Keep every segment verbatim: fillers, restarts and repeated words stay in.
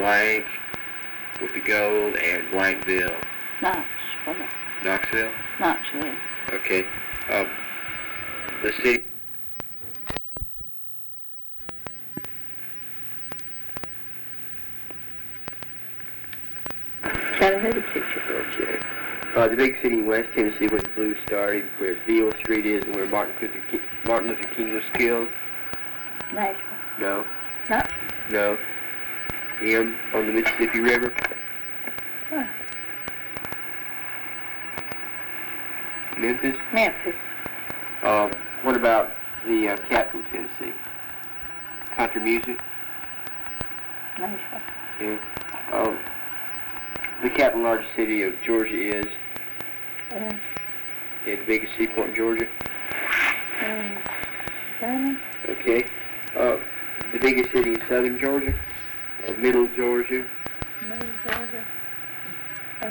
blank with the gold and Blankville. Knoxville. Knoxville? Knoxville. Okay. Um, the city. Chattanooga picture. Okay. Uh, the big city in West Tennessee where the blues started, where Beale Street is, and where Martin Luther King, Martin Luther King was killed. Nashville. No. Knoxville. No. M on the Mississippi River. Huh. Memphis. Memphis. Um, what about the uh, capital of Tennessee? Country music. Nashville. Yeah. Um, the capital and largest city of Georgia is. Uh, Yeah, the biggest seaport in Georgia. um, Savannah. Okay. Uh, the biggest city in southern Georgia. Or middle Georgia. Middle Georgia. Uh,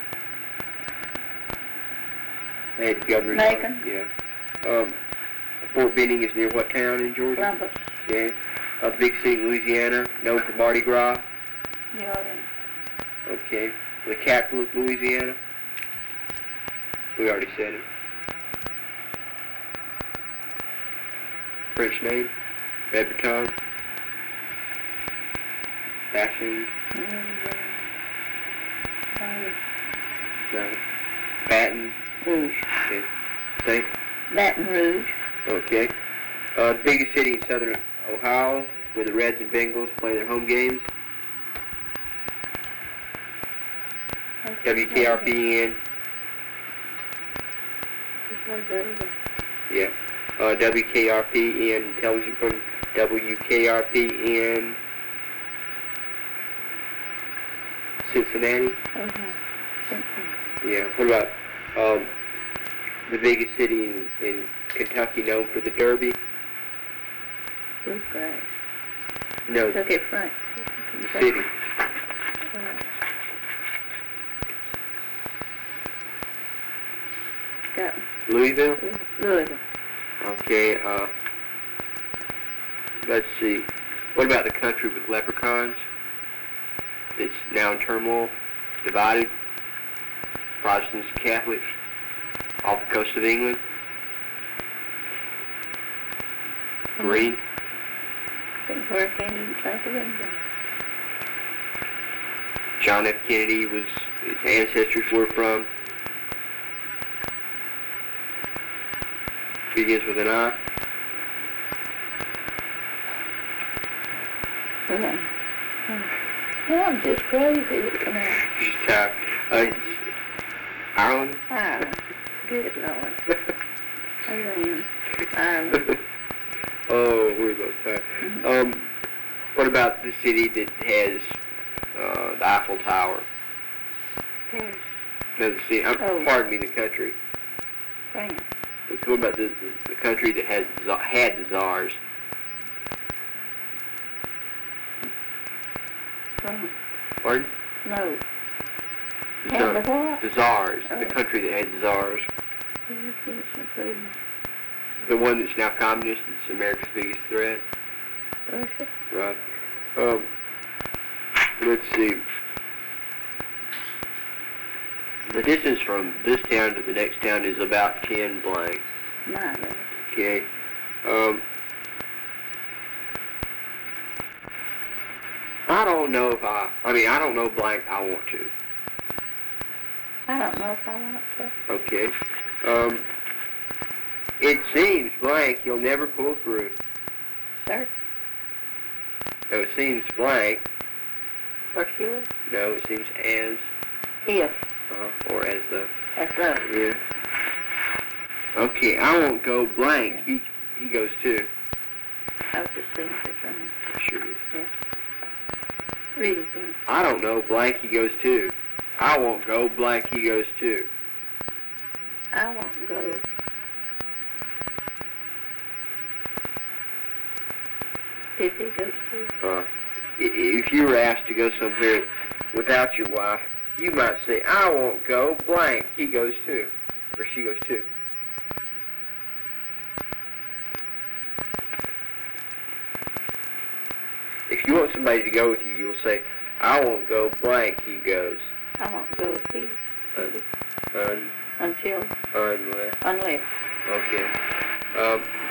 They had the governor's Macon. office. Yeah. Um, Fort Benning is near what town in Georgia? Columbus. Okay. Uh, the big city in Louisiana, known for Mardi Gras. New Orleans. Okay. The capital of Louisiana. We already said it. French name. Baton. Baton. Mm, uh, No. Baton. Rouge. Okay. Say. Baton Rouge. Okay. Uh, the biggest city in southern Ohio, where the Reds and Bengals play their home games. W K R P N. Yeah. Uh, W K R P N, television from W K R P N, Cincinnati. Okay. Cincinnati. Yeah. What about um, the biggest city in, in Kentucky known for the Derby? Bluegrass. No, Took it front. the city. Uh, got Louisville? Louisville. Okay. Uh, let's see. What about the country with leprechauns? It's now in turmoil, divided. Protestants, Catholics, off the coast of England. Green. Where can you think of anything? John F. Kennedy was, his ancestors were from. Begins with an I. Yeah. Yeah, I'm just crazy. Come on. She's tired. Uh, Ireland? Ireland. Good Lord. Ireland. Ireland. Oh, we're both tired. Mm-hmm. Um, what about the city that has uh, the Eiffel Tower? Paris. No, the city. Uh, Oh. Pardon me, the country. France. What about the, the, the country that has the, had the czars? France. Pardon? No. The, And the czar- what? the czars. The Oh. country that had the czars. Here's this including The one that's now communist. It's America's biggest threat. Russia. Right. Um, let's see. The distance from this town to the next town is about ten blank. My God. Okay. Um, I don't know if I, I mean, I don't know blank I want to. I don't know if I want to. Okay. Um, it seems blank you'll never pull through. Sir, No, it seems blank. for sure. No, it seems as, If. uh, or as the, That's right. yeah. Okay, I won't go blank. He, he goes too. I was just thinking it's wrong. Sure is. Yeah. Read it then. I don't know, blank he goes too. I won't go, blank he goes too. I won't go. If he goes to. Uh, i- if you were asked to go somewhere without your wife, you might say, I won't go, blank he goes too. Or she goes too. If you want somebody to go with you, you'll say, I won't go blank, he goes. I won't go if he, Un, un, until, unless. unless. Okay. Um,